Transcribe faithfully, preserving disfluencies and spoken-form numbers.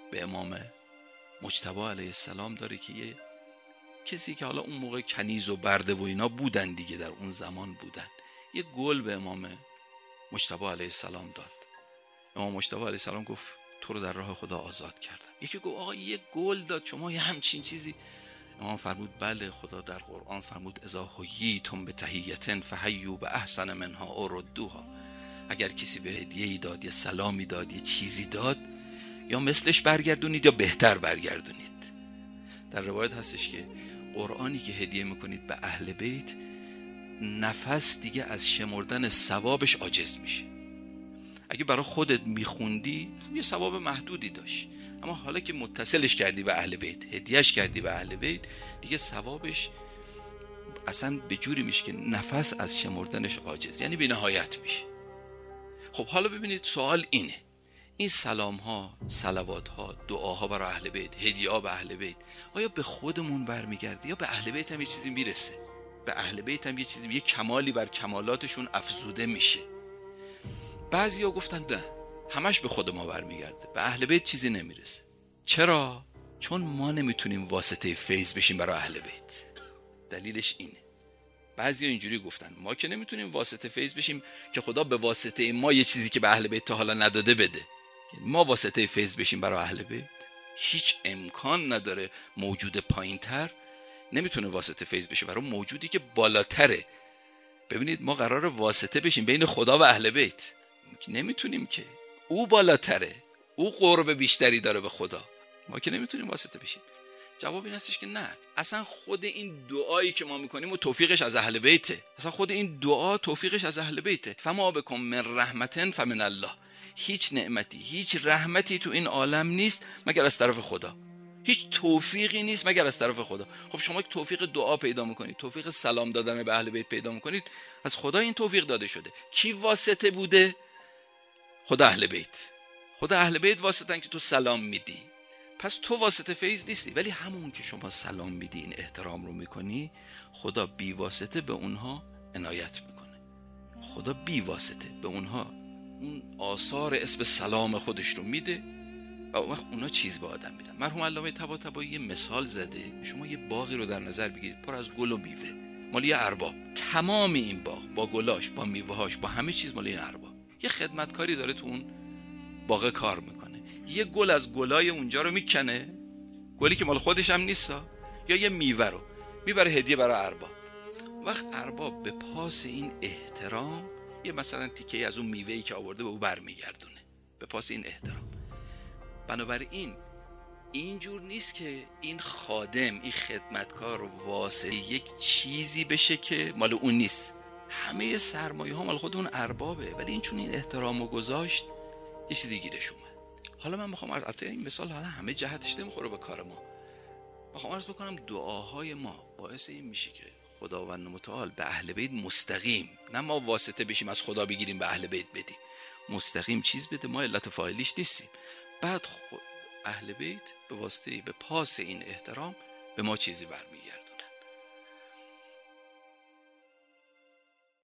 به امام مجتبی علیه السلام داره که یه کسی که حالا اون موقع کنیز و برده و اینا بودن دیگه، در اون زمان بودن، یه گل به امام مجتبی علیه السلام داد. امام مجتبی علیه السلام گفت تو رو در راه خدا آزاد کردم. یکی گفت آقا یه گل داد، شما یه همچین چیزی؟ امام فرمود بله، خدا در قرآن فرمود اذا حییتم بتحیة فحیوا باحسن منها او ردوها. اگر کسی به هدیه‌ای داد، یه سلامی داد، یه چیزی داد، یا مثلش برگردونید یا بهتر برگردونید. در روایت هستش که قرآنی که هدیه میکنید به اهل بیت، نفس دیگه از شمردن ثوابش عاجز میشه. اگه برای خودت میخوندی یه ثواب محدودی داشت، اما حالا که متصلش کردی به اهل بیت، هدیهش کردی به اهل بیت، دیگه ثوابش اصلا به جوری میشه که نفس از شمردنش عاجز، یعنی بی نهایت میشه. خب حالا ببینید سوال اینه، این سلام ها، صلوات ها، دعاها برای اهل بیت، هدیه ها به اهل بیت، آیا به خودمون برمیگرده یا به اهل بیت هم یه چیزی میرسه؟ به اهل بیت هم یه چیزی، یه کمالی بر کمالاتشون افزوده میشه. بعضیا گفتن نه، همش به خود ما برمیگرده، به اهل بیت چیزی نمیرسه. چرا؟ چون ما نمیتونیم واسطه فیض بشیم برای اهل بیت. دلیلش اینه. بعضیا اینجوری گفتن ما که نمیتونیم واسطه فیض بشیم که خدا به واسطه ما یه چیزی که به اهل بیت تا حالا نداده بده. ما واسطه فیض بشیم برای اهل بیت؟ هیچ امکان نداره. موجود پایینتر نمیتونه واسطه فیض بشه برای موجودی که بالاتره. ببینید ما قرار واسطه بشیم بین خدا و اهل بیت، نمیتونیم که، او بالاتره، او قرب بیشتری داره به خدا، ما که نمیتونیم واسطه بشیم. جواب این هستش که نه، اصلا خود این دعایی که ما میکنیم و توفیقش از اهل بیته. اصلا خود این دعا توفیقش از اهل بیته. فما بکم من رحمتن فمن الله. هیچ نعمتی، هیچ رحمتی تو این عالم نیست مگر از طرف خدا. هیچ توفیقی نیست مگر از طرف خدا. خب شما که توفیق دعا پیدا میکنید، توفیق سلام دادن به اهل بیت پیدا میکنید، از خدا این توفیق داده شده. کی واسطه بوده؟ خدا اهل بیت. خدا اهل بیت واسطن که تو سلام میدی. پس تو واسطه فیض نیستی، ولی همون که شما سلام میدی، این احترام رو میکنی، خدا بی واسطه به اونها عنایت میکنه. خدا بی واسطه به اونها اون آثار اسم سلام خودش رو میده و اون وقت اونا چیز به آدم میدن. مرحوم علامه طباطبایی یه مثال زده. شما یه باغی رو در نظر بگیرید پر از گل و میوه، مال یه ارباب. تمام این باغ با گلاش، با میوه‌هاش، با همه چیز مال این ارباب. یه خدمتکاری داره تو اون باغ کار میکنه. یه گل از گلای اونجا رو میکنه، گلی که مال خودش هم نیستا، یا یه میوه رو میبره هدیه برای ارباب. وقت ارباب به پاس این احترام یه مثلا تیکه از اون میوه‌ای که آورده به او برمیگردونه، به پاس این احترام. بنابراین اینجور نیست که این خادم، این خدمتکار واسه یک چیزی بشه که مال اون نیست. همه سرمایه ها مال خود اون اربابه، ولی این چون این احترامو گذاشت یه چیزی گیرش اومد. حالا من میخوام البته این مثال حالا همه جهتش نمیخوره به کار ما، میخوام عرض بکنم دعاهای ما باعث این میشه که خداوند متعال به اهل بیت مستقیم، نه ما واسطه بشیم از خدا بگیریم به اهل بیت بدیم، مستقیم چیز بده، ما علت فاعلیش نیستیم. بعد اهل بیت به واسطه به پاس این احترام به ما چیزی برمیگرده.